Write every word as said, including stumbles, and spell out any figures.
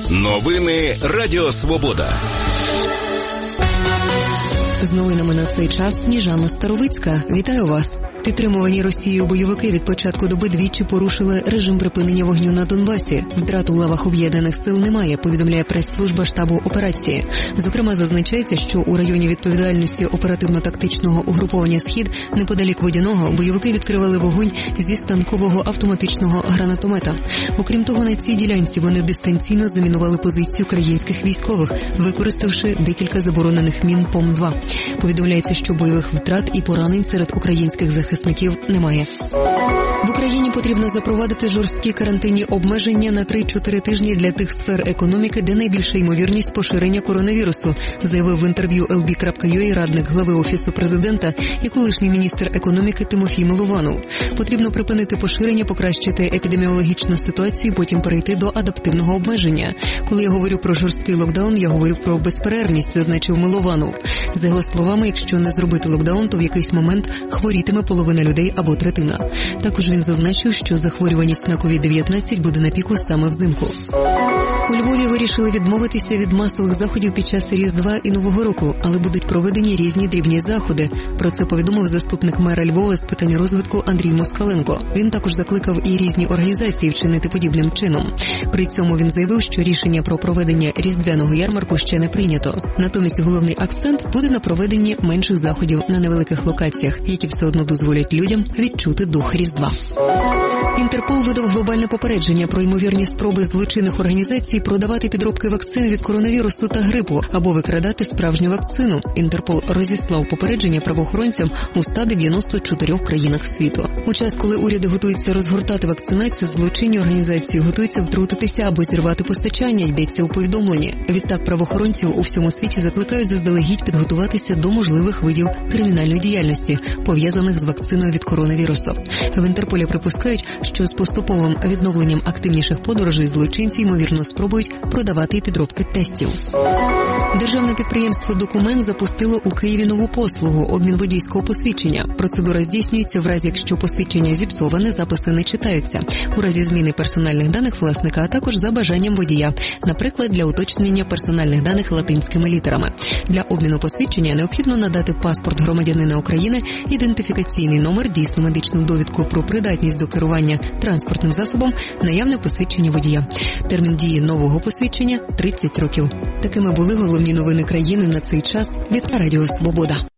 Новини Радіо Свобода. З новинами на цей час Сніжана Старовицька. Вітаю вас. Підтримувані Росією бойовики від початку доби двічі порушили режим припинення вогню на Донбасі. Втрат у лавах об'єднаних сил немає, повідомляє прес-служба штабу операції. Зокрема, зазначається, що у районі відповідальності оперативно-тактичного угруповання «Схід» неподалік Водяного бойовики відкривали вогонь зі станкового автоматичного гранатомета. Окрім того, на цій ділянці вони дистанційно замінували позицію українських військових, використавши декілька заборонених мін Пом два. Повідомляється, що бойових втрат і поранень серед українських захисників немає. В Україні потрібно запровадити жорсткі карантинні обмеження на три-чотири тижні для тих сфер економіки, де найбільша ймовірність поширення коронавірусу, заявив в інтерв'ю ел бі крапка ю а радник глави Офісу президента і колишній міністр економіки Тимофій Милованов. Потрібно припинити поширення, покращити епідеміологічну ситуацію, потім перейти до адаптивного обмеження. Коли я говорю про жорсткий локдаун, я говорю про безперервність, зазначив Милованов. За його словами, якщо не зробити локдаун, то в якийсь момент хворітиме половина людей або третина. Також він зазначив, що захворюваність на ковід дев'ятнадцять буде на піку саме взимку. У Львові вирішили відмовитися від масових заходів під час Різдва і Нового року, але будуть проведені різні дрібні заходи. Про це повідомив заступник мера Львова з питань розвитку Андрій Москаленко. Він також закликав і різні організації вчинити подібним чином. При цьому він заявив, що рішення про проведення різдвяного ярмарку ще не прийнято. Натомість головний акцент буде на проведенні менших заходів на невеликих локаціях, які все одно дозволять людям відчути дух Різдва. Інтерпол видав глобальне попередження про ймовірні спроби злочинних організацій продавати підробки вакцин від коронавірусу та грипу або викрадати справжню вакцину. Інтерпол розіслав попередження правоохоронцям у ста дев'яноста чотирьох країнах світу. У час, коли уряди готуються розгортати вакцинацію, злочинні організації готуються втрутитися або зірвати постачання, йдеться у повідомленні. Відтак правоохоронців у всьому світі закликають заздалегідь підготуватися до можливих видів кримінальної діяльності, пов'язаних з вакциною від коронавірусу. В Інтерполі припускають, що з поступовим відновленням активніших подорожей злочинці, ймовірно, спробують продавати підробки тестів. Державне підприємство «Документ» запустило у Києві нову послугу – обмін водійського посвідчення. Процедура здійснюється в разі, якщо посвідчення зіпсоване, записи не читаються. У разі зміни персональних даних власника, а також за бажанням водія. Наприклад, для уточнення персональних даних латинськими літерами. Для обміну посвідчення необхідно надати паспорт громадянина України, ідентифікаційний номер, дійсну медичну довідку про придатність до керування транспортним засобом, наявне посвідчення водія. Термін дії нового посвідчення – тридцять років. Такими були головні новини країни на цей час від Радіо Свобода.